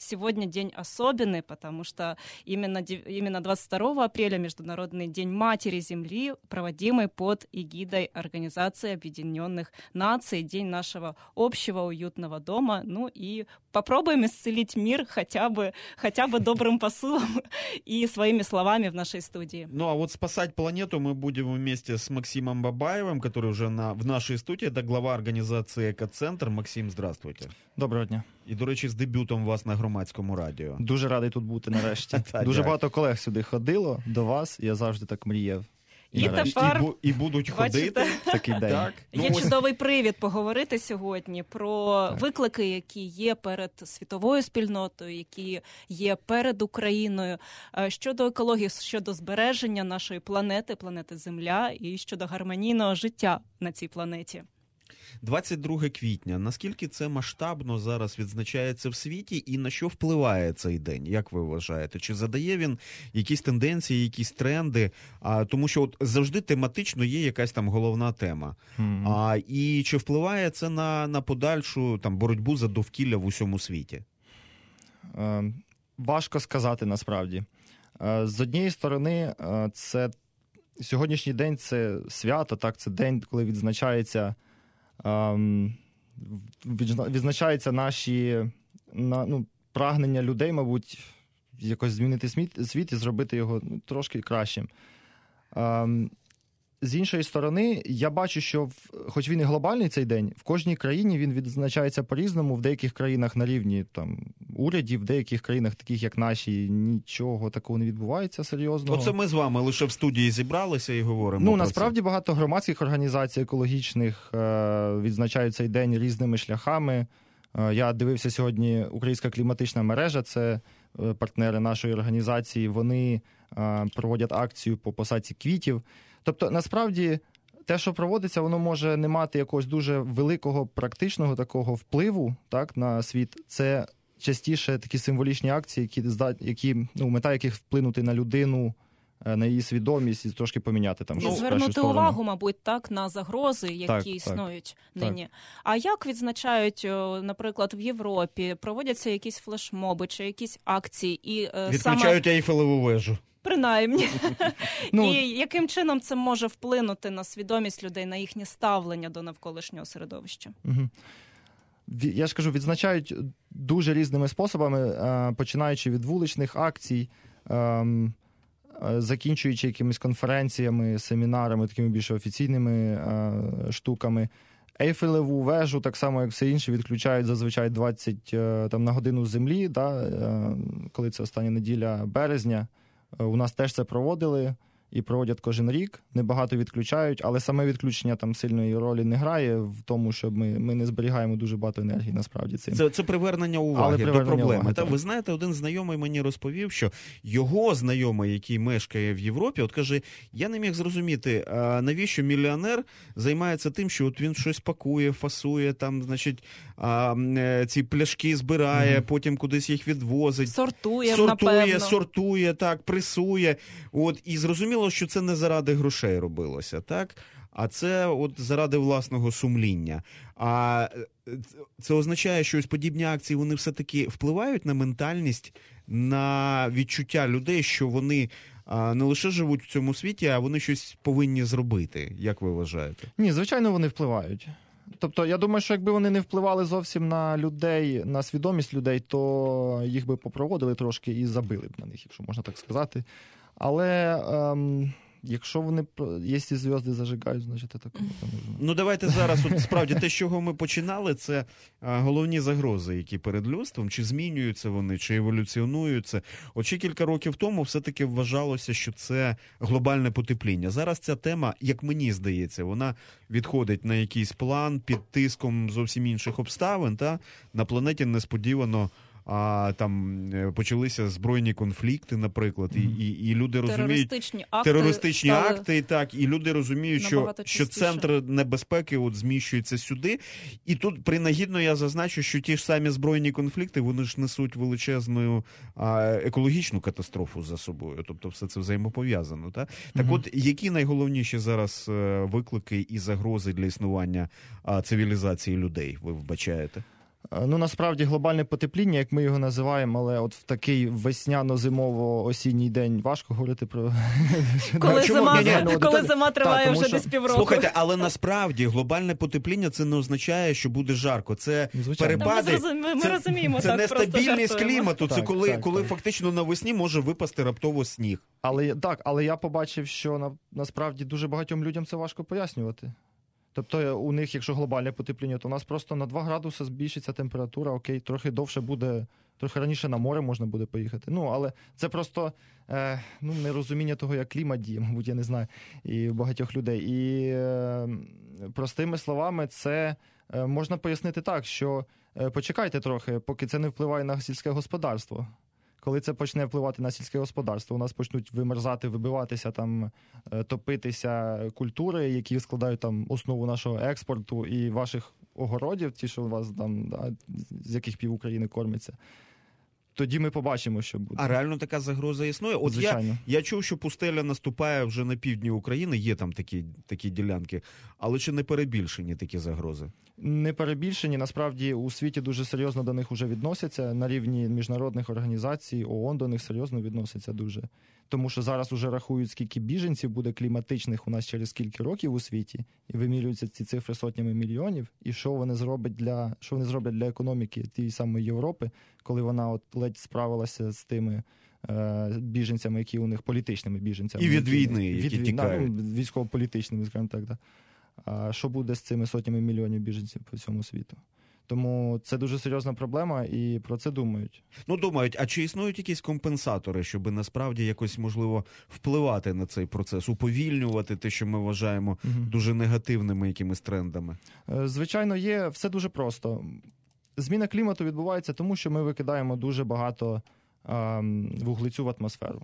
сегодня день особенный, потому что именно 22 апреля Международный день Матери Земли, проводимый под эгидой Организации Объединенных Наций, день нашего общего уютного дома. Ну и попробуем исцелить мир хотя бы добрым посылом и своими словами в нашей студии. Ну а вот спасать планету мы будем вместе с Максимом Бабаевым, который уже в нашей студии. Это глава організації «Екоцентр». Максим, здравствуйте. Доброго дня. І, до речі, з дебютом вас на Громадському радіо. Дуже радий тут бути нарешті. Дуже багато колег сюди ходило до вас, я завжди так мріяв. І будуть ходити. Такий день. Так. Є чудовий привід поговорити сьогодні про виклики, які є перед світовою спільнотою, які є перед Україною, щодо екології, щодо збереження нашої планети Земля і щодо гармонійного життя на цій планеті. 22 квітня. Наскільки це масштабно зараз відзначається в світі і на що впливає цей день? Як ви вважаєте? Чи задає він якісь тенденції, якісь тренди? Тому що от завжди тематично є якась там головна тема. І чи впливає це на подальшу там боротьбу за довкілля в усьому світі? Важко сказати насправді. З однієї сторони, це сьогоднішній день це свято, так, це день, коли відзначаються наші прагнення людей, мабуть, якось змінити світ і зробити його трошки кращим. З іншої сторони, я бачу, що хоч він і глобальний цей день, в кожній країні він відзначається по-різному, в деяких країнах на рівні урядів, в деяких країнах, таких як наші, нічого такого не відбувається серйозного. Оце ми з вами лише в студії зібралися і говоримо про це. Насправді багато громадських організацій екологічних відзначають цей день різними шляхами. Я дивився сьогодні Українська кліматична мережа, це партнери нашої організації, вони проводять акцію по посадці квітів. Тобто, насправді, те, що проводиться, воно може не мати якогось дуже великого практичного такого впливу, так, на світ. Це частіше такі символічні акції, мета яких вплинути на людину, на її свідомість і трошки поміняти там щось в кращу звернути сторону. увагу, мабуть, так, на загрози, які існують нині. А як відзначають, наприклад, в Європі? Проводяться якісь флешмоби чи якісь акції? Відключають Ейфелеву вежу. Принаймні. І яким чином це може вплинути на свідомість людей, на їхнє ставлення до навколишнього середовища? Я ж кажу, відзначають дуже різними способами, починаючи від вуличних акцій, закінчуючи якимись конференціями, семінарами, такими більш офіційними штуками. Ейфелеву вежу, так само, як все інше, відключають зазвичай 20 на годину землі, коли це остання неділя березня. У нас теж це проводили і проводять кожен рік. Небагато відключають, але саме відключення там сильної ролі не грає в тому, що ми не зберігаємо дуже багато енергії, насправді. Це привернення уваги до проблеми. Ви знаєте, один знайомий мені розповів, що його знайомий, який мешкає в Європі, от каже, я не міг зрозуміти, навіщо мільйонер займається тим, що от він щось пакує, фасує, там, значить, ці пляшки збирає, потім кудись їх відвозить. Сортує, так, пресує. От, і зрозуміло, що це не заради грошей робилося, так? А це от заради власного сумління. А це означає, що ось подібні акції, вони все-таки впливають на ментальність, на відчуття людей, що вони не лише живуть в цьому світі, а вони щось повинні зробити. Як ви вважаєте? Ні, звичайно, вони впливають. Тобто, я думаю, що якби вони не впливали зовсім на людей, на свідомість людей, то їх би попроводили трошки і забили б на них, якщо можна так сказати. Але якщо вони, якщо зв'язки зажигають, значить це так. Ну, давайте зараз, от справді, те, з чого ми починали, це головні загрози, які перед людством, чи змінюються вони, чи еволюціонуються. От ще кілька років тому все-таки вважалося, що це глобальне потепління. Зараз ця тема, як мені здається, вона відходить на якийсь план під тиском зовсім інших обставин, та на планеті несподівано там почалися збройні конфлікти, наприклад, і люди розуміють терористичні акти, так, і люди розуміють, що центр небезпеки от зміщується сюди. І тут принагідно я зазначу, що ті ж самі збройні конфлікти, вони ж несуть величезну екологічну катастрофу за собою. Тобто все це взаємопов'язано, так? Так от, які найголовніші зараз виклики і загрози для існування цивілізації людей, ви вбачаєте? Ну, насправді, глобальне потепління, як ми його називаємо, але от в такий весняно-зимово-осінній день важко говорити про... Коли зима триває вже десь півроку. Слухайте, але насправді глобальне потепління це не означає, що буде жарко. Це перепади, це нестабільність клімату, це коли фактично навесні може випасти раптово сніг. Але я побачив, що насправді дуже багатьом людям це важко пояснювати. Тобто у них, якщо глобальне потепління, то у нас просто на 2 градуси збільшиться температура, окей, трохи довше буде, трохи раніше на море можна буде поїхати. Ну, але це просто нерозуміння того, як клімат діє, мабуть, я не знаю, і у багатьох людей. І простими словами, це можна пояснити так, що почекайте трохи, поки це не впливає на сільське господарство. Коли це почне впливати на сільське господарство, у нас почнуть вимерзати, вибиватися, там, топитися культури, які складають там основу нашого експорту і ваших огородів, ті, що у вас там, з яких пів України кормиться. Тоді ми побачимо, що буде. А реально така загроза існує? От я чув, що пустеля наступає вже на півдні України, є там такі ділянки, але чи не перебільшені такі загрози? Не перебільшені. Насправді у світі дуже серйозно до них вже відносяться. На рівні міжнародних організацій, ООН до них серйозно відносяться дуже. Тому що зараз уже рахують, скільки біженців буде кліматичних у нас через кілька років у світі, і вимірюються ці цифри сотнями мільйонів, і що вони зроблять для економіки тієї самої Європи, коли вона от ледь справилася з тими біженцями, які у них політичними біженцями. І від війни, які тікають. Військово-політичними, скажімо так. Да. А що буде з цими сотнями мільйонів біженців по всьому світу? Тому це дуже серйозна проблема, і про це думають. Ну, думають, а чи існують якісь компенсатори, щоб насправді якось, можливо, впливати на цей процес, уповільнювати те, що ми вважаємо дуже негативними якимись трендами? Звичайно, є. Все дуже просто. Зміна клімату відбувається тому, що ми викидаємо дуже багато вуглецю в атмосферу.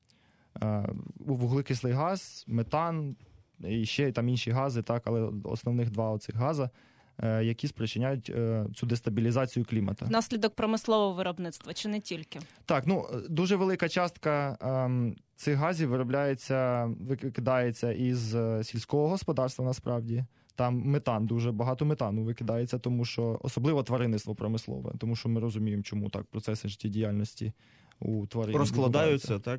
Вуглекислий газ, метан і ще там інші гази, так, але основних 2 оцих газа, які спричиняють цю дестабілізацію клімату. Внаслідок промислового виробництва, чи не тільки? Так, дуже велика частка цих газів викидається із сільського господарства, насправді. Там метан, дуже багато метану викидається, тому що, особливо тваринництво промислове, тому що ми розуміємо, чому так процеси життєдіяльності у тварин розкладаються, так?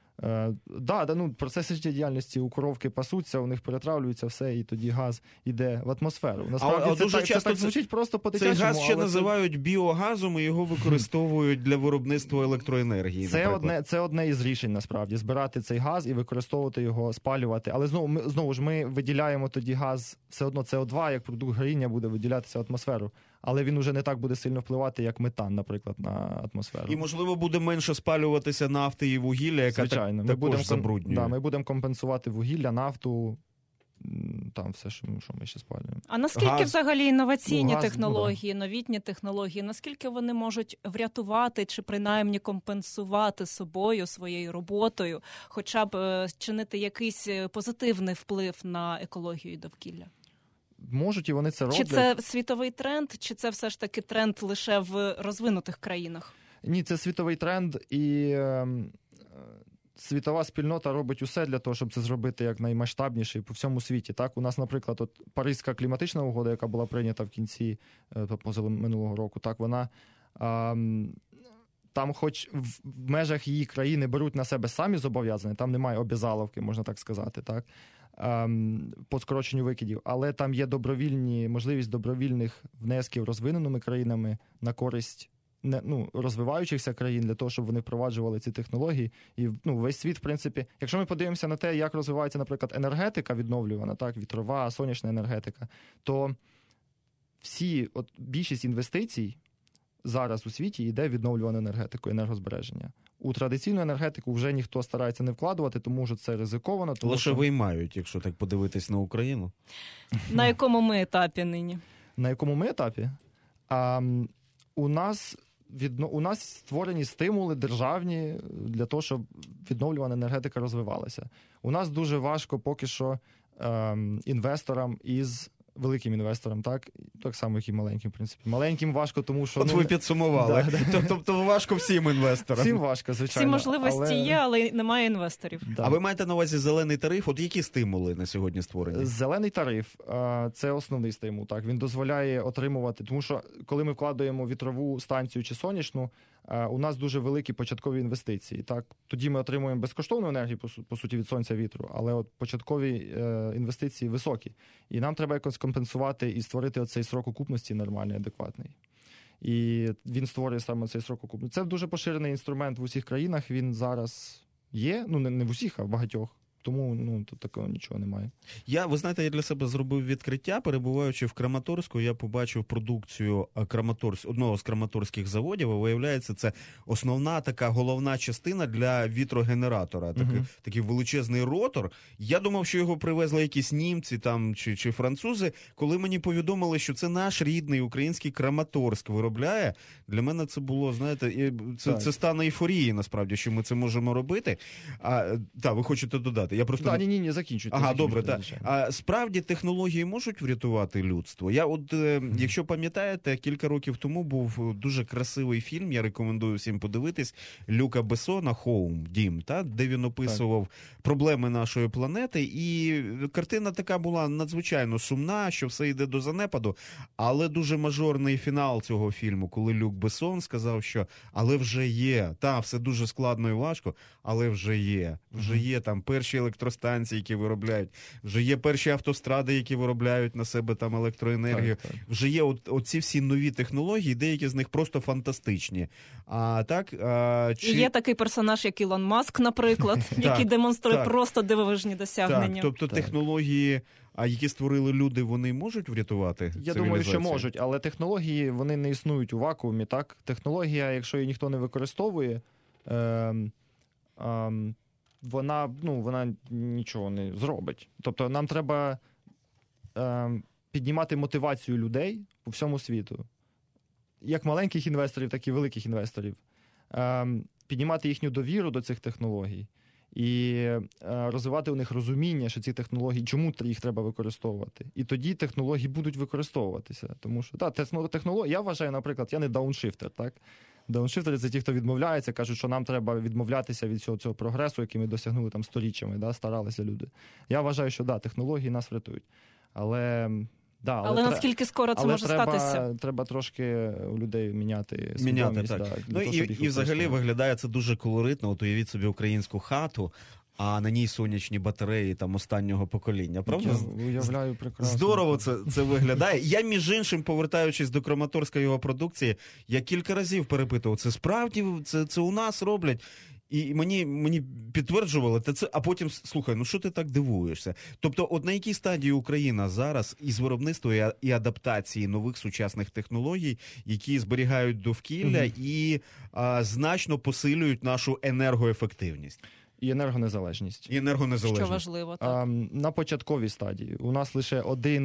Процеси життєдіяльності, у коровки пасуться, у них перетравлюється все, і тоді газ йде в атмосферу. Насправді це так звучить просто по-дитячому. Цей газ ще називають біогазом, і його використовують для виробництва електроенергії. Це одне із рішень, насправді, збирати цей газ і використовувати його, спалювати. Але знову ж ми виділяємо тоді газ, все одно СО2, як продукт горіння буде виділятися в атмосферу. Але він уже не так буде сильно впливати, як метан, наприклад, на атмосферу. І, можливо, буде менше спалюватися нафти і вугілля, яка також забруднює. Ми будемо компенсувати вугілля, нафту, там все, що ми ще спалюємо. А наскільки взагалі інноваційні технології, новітні технології, наскільки вони можуть врятувати чи принаймні компенсувати собою, своєю роботою, хоча б чинити якийсь позитивний вплив на екологію і довкілля? Можуть, і вони це роблять. Чи це світовий тренд, чи це все ж таки тренд лише в розвинутих країнах? Ні, це світовий тренд, і світова спільнота робить усе для того, щоб це зробити якнаймасштабніше по всьому світі. Так, у нас, наприклад, Паризька кліматична угода, яка була прийнята в кінці минулого року, так, вона там, хоч в межах її країни беруть на себе самі зобов'язання, там немає обязаловки, можна так сказати, так, по скороченню викидів, але там є можливість добровільних внесків розвиненими країнами на користь розвиваючихся країн для того, щоб вони впроваджували ці технології. І весь світ, в принципі, якщо ми подивимося на те, як розвивається, наприклад, енергетика відновлювана, так, вітрова, сонячна енергетика, то більшість інвестицій зараз у світі йде в відновлювану енергетику, енергозбереження. У традиційну енергетику вже ніхто старається не вкладувати, тому що це ризиковано. Лише виймають, якщо так подивитись на Україну. На якому ми етапі нині? На якому ми етапі? У нас створені стимули державні для того, щоб відновлювана енергетика розвивалася. У нас дуже важко поки що інвесторам із великим інвесторам, так само, як і маленьким, в принципі. Маленьким важко, тому що... От ви підсумували. Тобто важко всім інвесторам. Всім важко, звичайно. Всі можливості є, але немає інвесторів. Да. А ви маєте на увазі зелений тариф? От які стимули на сьогодні створені? Зелений тариф – це основний стимул. Так. Він дозволяє отримувати, тому що коли ми вкладаємо вітрову станцію чи сонячну, у нас дуже великі початкові інвестиції. Так. Тоді ми отримуємо безкоштовну енергію, по суті, від сонця, вітру, але от початкові інвестиції високі. І нам треба якось компенсувати і створити оцей срок окупності нормальний, адекватний. І він створює саме цей срок окупності. Це дуже поширений інструмент в усіх країнах, він зараз є, не в усіх, а в багатьох. Тому тут такого нічого немає. Ви знаєте, я для себе зробив відкриття. Перебуваючи в Краматорську, я побачив продукцію одного з краматорських заводів. І виявляється, це основна така головна частина для вітрогенератора. Такий величезний ротор. Я думав, що його привезли якісь німці там чи французи. Коли мені повідомили, що це наш рідний український Краматорськ виробляє, для мене це було, знаєте, це стан ейфорії, насправді, що ми це можемо робити. Ви хочете додати? Я просто... Ні, закінчуйте. Ага, добре, так. А справді технології можуть врятувати людство? Якщо пам'ятаєте, кілька років тому був дуже красивий фільм, я рекомендую всім подивитись, Люка Бессона «Home», «Дім», де він описував проблеми нашої планети, і картина така була надзвичайно сумна, що все йде до занепаду, але дуже мажорний фінал цього фільму, коли Люк Бессон сказав, що але вже є, все дуже складно і важко, але вже є там перші електростанції, які виробляють, вже є перші автостради, які виробляють на себе там електроенергію, вже є оці всі нові технології, деякі з них просто фантастичні. Є такий персонаж, як Ілон Маск, наприклад, який демонструє просто дивовижні досягнення. Тобто технології, які створили люди, вони можуть врятувати цивілізацію? Я думаю, що можуть, але технології, вони не існують у вакуумі, так? Технологія, якщо її ніхто не використовує, вона нічого не зробить. Тобто нам треба піднімати мотивацію людей по всьому світу. Як маленьких інвесторів, так і великих інвесторів. Піднімати їхню довіру до цих технологій і розвивати у них розуміння, що ці технології, чому їх треба використовувати. І тоді технології будуть використовуватися. Тому що, технології, я вважаю, наприклад, я не дауншифтер, так? Дауншифтери – це ті, хто відмовляється, кажуть, що нам треба відмовлятися від цього прогресу, який ми досягнули там сторіччями, старалися люди. Я вважаю, що і нас врятують. Але наскільки скоро це може статися? Треба трошки у людей міняти свідомість. І взагалі виглядає це дуже колоритно. От уявіть собі українську хату, а на ній сонячні батареї там останнього покоління. Правда? Я уявляю прекрасно. Здорово це виглядає. Я, між іншим, повертаючись до Краматорська його продукції, я кілька разів перепитував, це справді, це у нас роблять? І мені підтверджували, а потім, слухай, що ти так дивуєшся? Тобто, от на якій стадії Україна зараз із виробництва і адаптації нових сучасних технологій, які зберігають довкілля і значно посилюють нашу енергоефективність? І енергонезалежність. Що важливо, так? На початковій стадії. У нас лише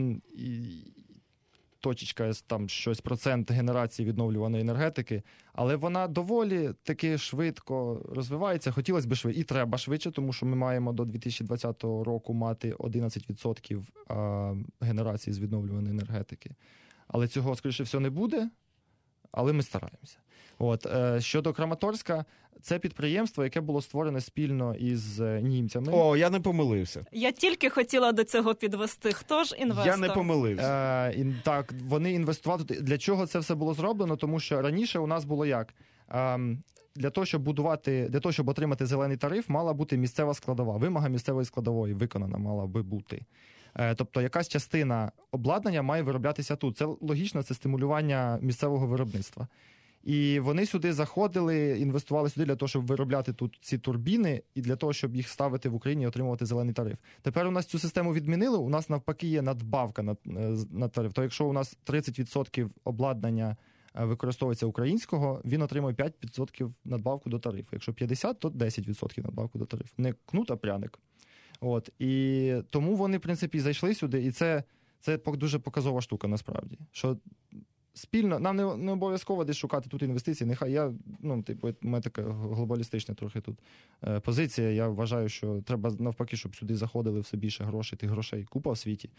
точечка, там щось процент генерації відновлюваної енергетики, але вона доволі таки швидко розвивається. Хотілося б швидше, і треба швидше, тому що ми маємо до 2020 року мати 11% генерації з відновлюваної енергетики. Але цього, скоріше всього, не буде, але ми стараємося. Щодо Краматорська, це підприємство, яке було створене спільно із німцями. О, я не помилився. Я тільки хотіла до цього підвести. Хто ж інвестор? Я не помилився. Так, вони інвестували. Для чого це все було зроблено? Тому що раніше у нас було як? Для того, щоб отримати зелений тариф, мала бути місцева складова. Вимога місцевої складової виконана мала би бути. Тобто якась частина обладнання має вироблятися тут. Це логічно, це стимулювання місцевого виробництва. І вони сюди заходили, інвестували сюди для того, щоб виробляти тут ці турбіни і для того, щоб їх ставити в Україні і отримувати зелений тариф. Тепер у нас цю систему відмінили, у нас навпаки є надбавка на тариф. То якщо у нас 30% обладнання використовується українського, він отримує 5% надбавку до тарифу. Якщо 50%, то 10% надбавку до тарифу. Не кнут, а пряник. І тому вони, в принципі, зайшли сюди, і це дуже показова штука, насправді. Що спільно, нам не обов'язково десь шукати тут інвестиції. Нехай у мене така глобалістична трохи тут позиція. Я вважаю, що треба навпаки, щоб сюди заходили все більше грошей, тих грошей купа в світі.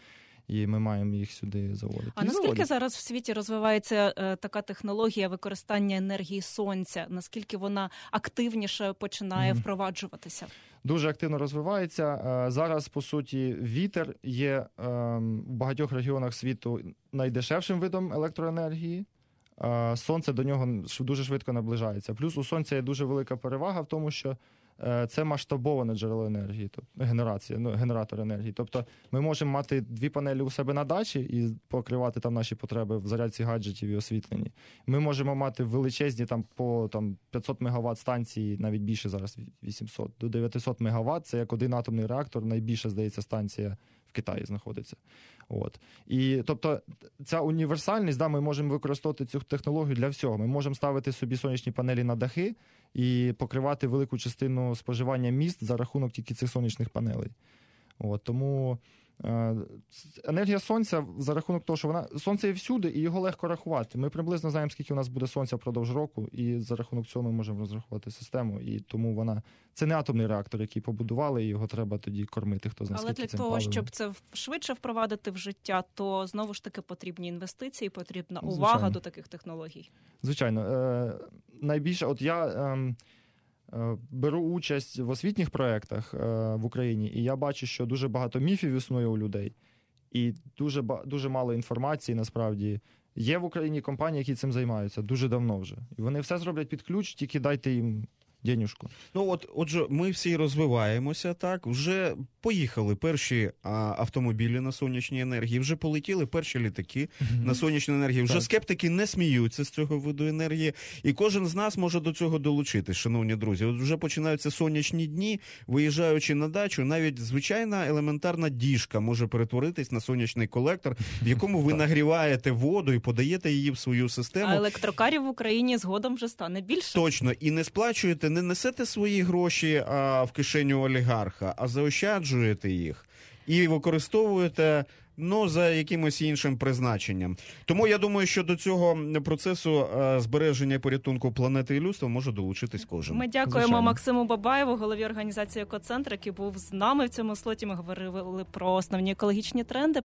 і ми маємо їх сюди заводити. А наскільки зараз в світі розвивається така технологія використання енергії сонця? Наскільки вона активніше починає впроваджуватися? Дуже активно розвивається. Зараз, по суті, вітер є в багатьох регіонах світу найдешевшим видом електроенергії. Сонце до нього дуже швидко наближається. Плюс у сонця є дуже велика перевага в тому, що це масштабоване джерело енергії, тобто генератор енергії. Тобто ми можемо мати 2 панелі у себе на дачі і покривати там наші потреби в зарядці гаджетів і освітленні. Ми можемо мати величезні по 500 МВт станції, навіть більше зараз, 800, до 900 МВт. Це як один атомний реактор, найбільша, здається, станція в Китаї знаходиться. От. І, тобто, ця універсальність, ми можемо використовувати цю технологію для всього. Ми можемо ставити собі сонячні панелі на дахи і покривати велику частину споживання міст за рахунок тільки цих сонячних панелей. От. Тому енергія сонця за рахунок того, що сонце є всюди, і його легко рахувати. Ми приблизно знаємо, скільки у нас буде сонця впродовж року, і за рахунок цього ми можемо розрахувати систему. І тому це не атомний реактор, який побудували, і його треба тоді кормити, хто знає, скільки цим паливом. Але для того, щоб це швидше впровадити в життя, то знову ж таки потрібні інвестиції, потрібна увага до таких технологій. Звичайно. Найбільше, я беру участь в освітніх проєктах в Україні, і я бачу, що дуже багато міфів існує у людей, і дуже мало інформації, насправді. Є в Україні компанії, які цим займаються дуже давно вже. І вони все зроблять під ключ, тільки дайте їм денюжку. Отже, ми всі розвиваємося, так, вже поїхали перші автомобілі на сонячній енергії, вже полетіли перші літаки на сонячній енергії, вже скептики не сміються з цього виду енергії, і кожен з нас може до цього долучитись, шановні друзі. От вже починаються сонячні дні, виїжджаючи на дачу, навіть звичайна елементарна діжка може перетворитись на сонячний колектор, в якому ви нагріваєте воду і подаєте її в свою систему. А електрокарів в Україні згодом вже стане більше. Точно, і не сплачуєте, не несете свої гроші в кишеню олігарха, а заощаджуєте їх і використовуєте за якимось іншим призначенням. Тому я думаю, що до цього процесу збереження і порятунку планети і людства може долучитись кожен. Ми дякуємо Максиму Бабаєву, голові організації «Екоцентр», який був з нами в цьому слоті. Ми говорили про основні екологічні тренди.